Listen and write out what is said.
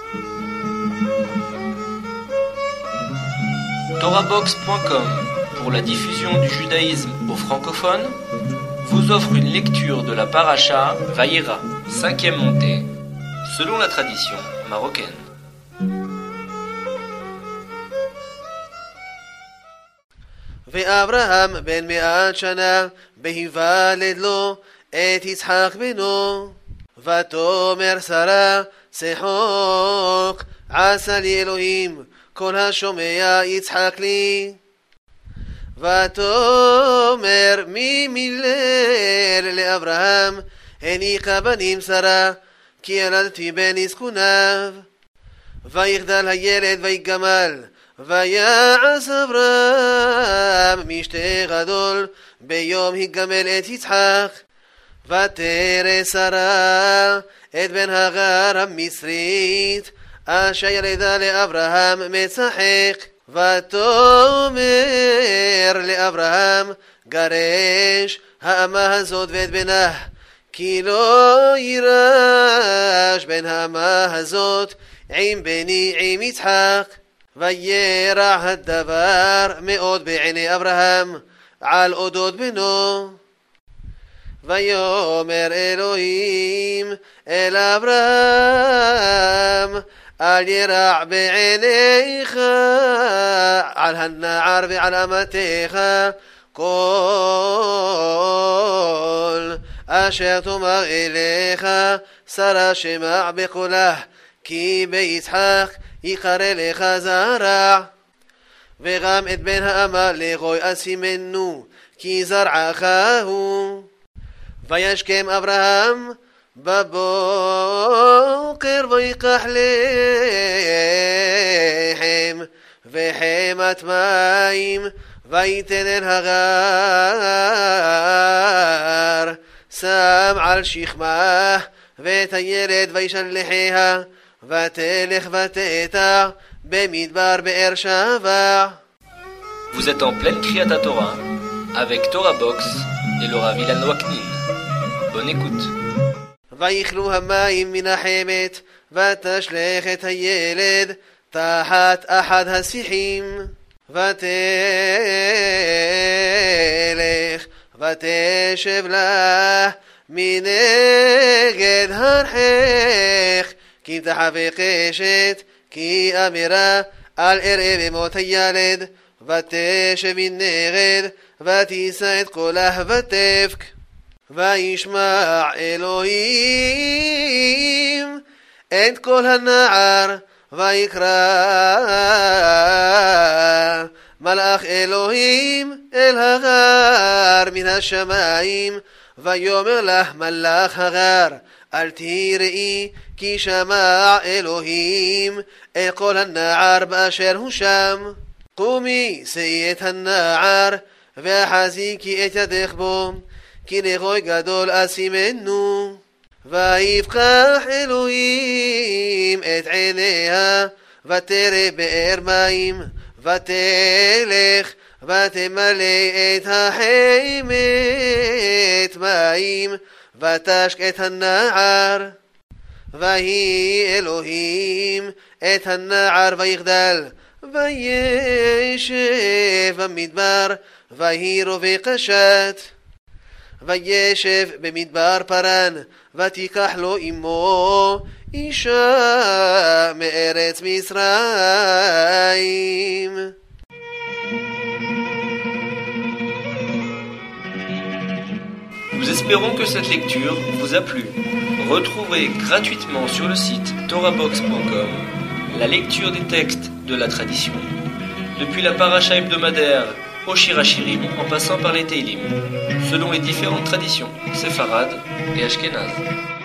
Torahbox.com, pour la diffusion du judaïsme aux francophones, vous offre une lecture de la paracha Vayera, 5e montée, selon la tradition marocaine. ואברהם בן 100 שנה בהיוולד לו את יצחק בנו, ותאמר שרה שחוק עשה לי אלוהים כל השומע יצחק לי. ותאמר מי מילל לאברהם הניקה בנים שרה כי ילדתי בן יזקוניו. ויגדל הילד ויגמל ויעש אברהם משתה גדול ביום הגמל את יצחק. ותרא שרה את בן הגר המצרית אשר ילדה לאברהם משחק. ותאמר לאברהם גרש האמה הזאת ואת בנה כי לא יירש בן האמה הזאת עם בני עם יצחק. וירע הדבר מאוד בעיני אברהם על אודות בנו. ויאמר אלוהים אל אברהם אל ירע בעיניך על הנער ועל אמתך כל אשר תאמר אליך שרה שמע בקולה כי ביצחק יקרא לך זרע. וגם את בן האמה לגוי אשימנו כי זרעך הוא. וישכם אברהם בבוקר ויקח לחם וחמת מים ויתן אל הגר שם על שכמה ואת הילד וישלחיה ותלך ותטע במדבר באר שבע. Vous êtes en pleine Kriyat Torah avec Torah Box et le Rav Ilan Waknin. Bonne écoute. ויכלו המים מן החמת ותשלך את הילד תחת אחד השיחים ותלך ותשב לה מנגד הרחך כי תחווה קשת כי אמירה על אראה במות הילד ותשב מנגד ותישא את קולה ותבק. וישמע אלוהים את קול הנער ויקרא מלאך אלוהים אל הגר מן השמיים ויאמר לך מלאך הגר אל תיראי כי שמע אלוהים את קול הנער באשר הוא שם. קומי שאי את הנער והחזיקי את ידך בו כי לגוי גדול אשימנו. ויפקח אלוהים את עיניה ותרא באר מים ותלך ותמלא את החמת מים ותשק את הנער. ויהי אלוהים את הנער ויגדל וישב במדבר ויהי רובה קשת. וישב במדבר פרן ותיקח לו אמו אישה מארץ מצרים. Nous espérons que cette lecture vous a plu. Retrouvez gratuitement sur le site torahbox.com la lecture des textes de la tradition, depuis la paracha hebdomadaire au Shirachirim en passant par les Teilim, selon les différentes traditions séfarades et ashkénazes.